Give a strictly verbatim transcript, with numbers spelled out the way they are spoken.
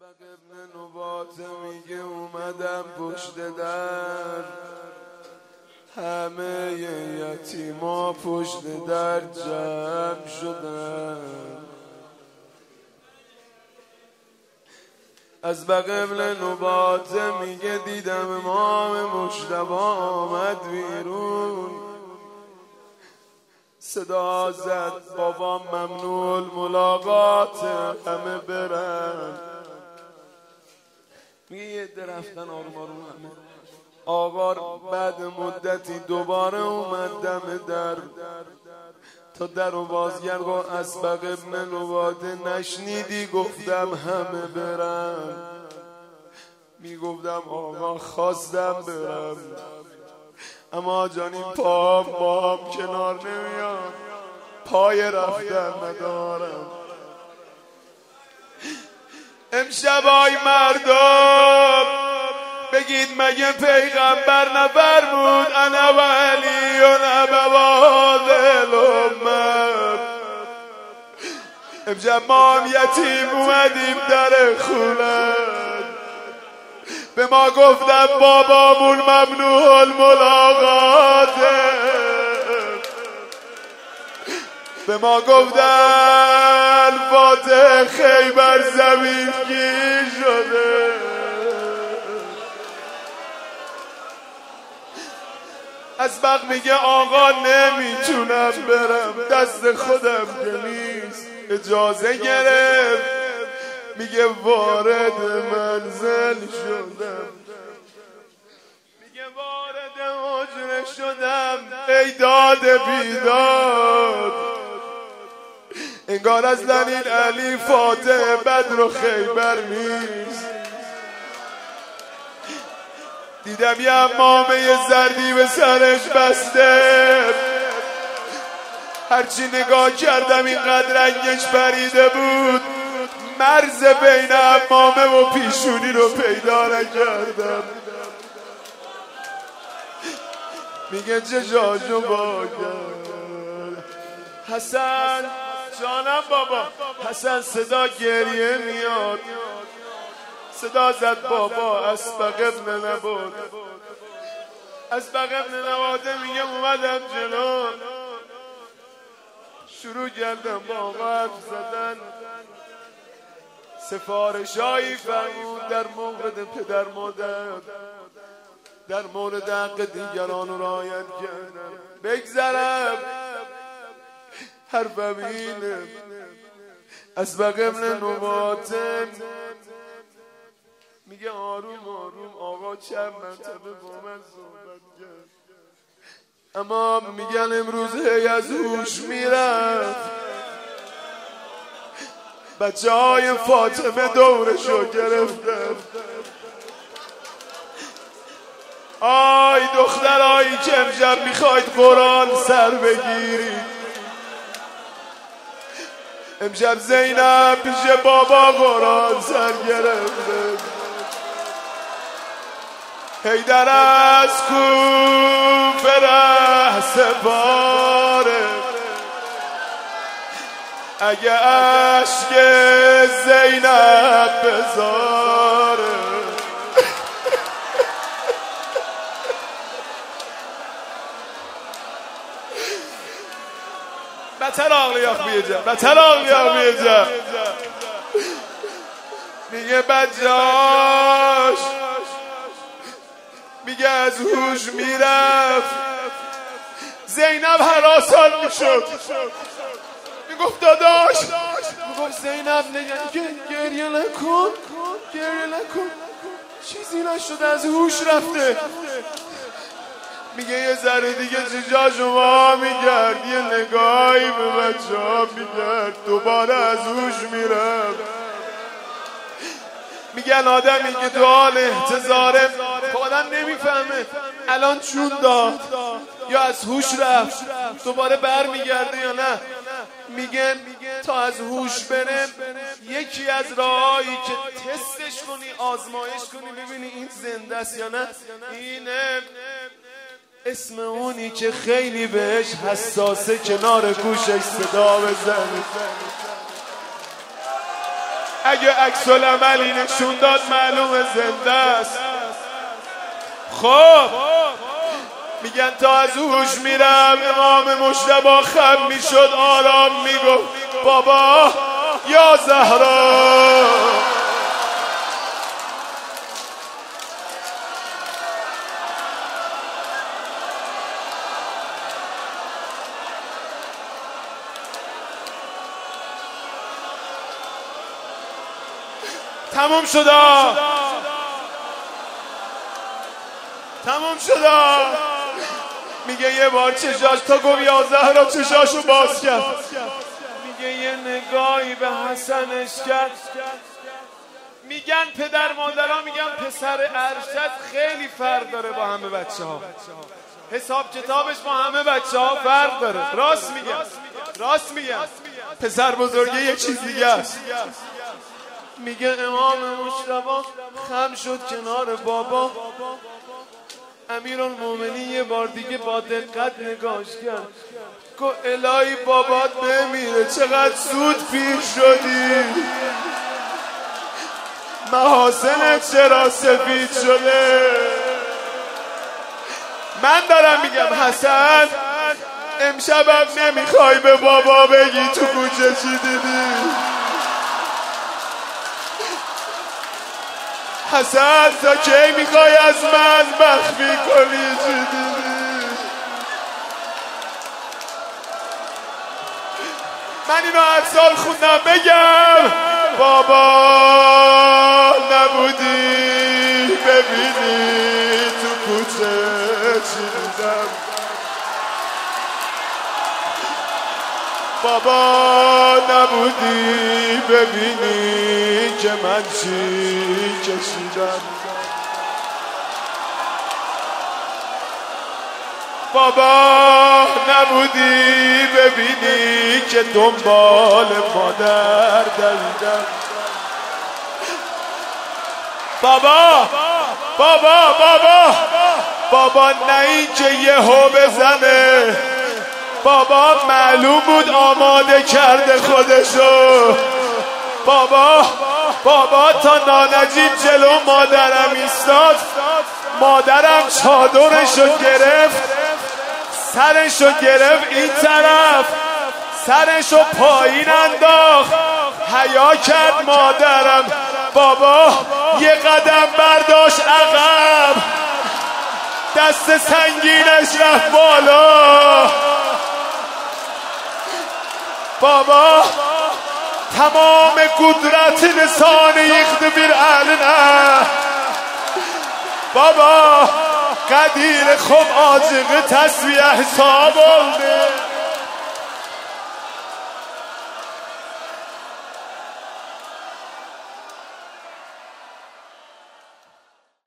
اسبق ابن نباته میگه اومدم پشت در، همه یتیما پشت در جمع شدن. اسبق ابن نباته میگه دیدم امام مجتبی آمد بیرون، صدا زد بابا ممنوع ملاقات، همه برن. میگه یه درفتن آروم آروم همه. آقا بعد مدتی دوباره اومد دم در، تا در و بازگر با اسبق ابن نباته نشنیدی گفتم همه برن. میگفتم آقا خواستم برم، اما جان این پام با هم کنار نمیاد، پای رفتن ندارم. امشب آی مردم بگید مگه پیغمبر نفرمود انا و علی و نبواد الامت؟ امشب ما هم یتیم اومدیم در خونت، به ما گفتن بابامون ممنوع الملاقاته، به ما گفتن فاتح خیبر زمین گیر شده. اسبق میگه آقا نمیتونم برم، دست خودم که نیست. اجازه گرفت، میگه وارد منزل شدم، میگه وارد حجره شدم، ای داد بیداد، انگار اصلا این علی فاتح بدر و خیبر نیست. دیدم یه عمامه زردی به سرش بسته، هرچی نگاه کردم اینقدر رنگش پریده بود، مرز بین عمامه و پیشونی رو پیدا نکردم. میگه چشاشو باید حسن جانم بابا. حسن صدا گریه میاد، صدا زد بابا اسبق ابن نبات. اسبق ابن نباته میگه اومدم جلو، شروع کردم با آقا حرف زدن. سفارشایی فرمود در مورد پدر مادر، در مورد حق دیگران رعایت کردن. بگذرم حرفم اینه، اسبق ابن نباته میگه آروم آروم آقا چند مرتبه با من صحبت کرد، اما میگن امروز هی از هوش میرفت. بچه های فاطمه دورشو گرفتن. آی دخترایی که امشب میخواید قرآن سر بگیرید، امشب زینب پیش بابا قرآن سر گرفته. حیدر از کوفه ره سپاره، اگه عشق زینب بذاره. بتر ağlayak بیجا، بتر ağlayak بیجا. میگه بجاش، میگه از هوش میرفت. زینب هراسان میشد، میگفت داداش، میگفت زینب نگه گریه نکن، گریه نکن، چیزی نشد، از هوش رفته. میگه یه ذره دیگه چجا شما میگرد، یه نگاهی به بچه ها میگرد، دوباره از هوش میرفت. میگن آدمی که تو حال احتضاره که آدم نمیفهمه الان چون داد یا از هوش رفت دوباره بر میگرده یا نه. میگن تا از هوش بره یکی از راهایی که تستش کنی، آزمایش کنی، ببینی این زنده است یا نه، اینه اسم اونی که خیلی بهش حساسه کنار گوشش صدا بزنی. اگه عکس العملی نشون داد معلومه زنده است. خب میگن تا از هوش میرم امام مجتبی خم میشد آرام میگفت بابا یا زهرا. تموم شدا تموم شدا میگه یه بار چشاش تا گفت یا زهرا چشاشو باز کرد. میگه یه نگاهی به حسنش کرد. میگن پدر مادرها میگن پسر ارشد خیلی فرق داره با همه بچه ها. حساب کتابش با همه بچه ها فرق داره. راست میگن راست میگن پسر بزرگه یه چیز دیگه است. میگه امام مجتبی خم شد کنار بابا. امیرالمومنین یه بار دیگه با دقت نگاش کرد. گفت الهی بابات نمیره چقدر زود پیر شدی. محاسنت چرا سفید شده. من دارم میگم حسن امشبم نمیخوای به بابا بگی تو کوچه چی دیدی. حسن تا کی میخوای از من مخفی کنی چی دیدی. من اینو هر سال خوندم بگم بابا نبودی ببینی تو کوچه چی دیدم. بابا نبودی ببینی که من چی کشیدم. بابا نبودی ببینی که دنبال مادر دویدم. بابا بابا بابا بابا نه این که یهو بزنه. بابا معلوم بود آماده کرده خودشو. بابا بابا تا نانجیب جلو مادرم ایستاد مادرم چادرشو گرفت سرشو گرفت این طرف سرشو پایین انداخت حیا کرد مادرم. بابا یه قدم برداشت عقب دست سنگینش رفت بالا. بابا تمام قدرت لسان يختبر اهلنا. بابا قدیر خوب آجق تصویه حساب oldu.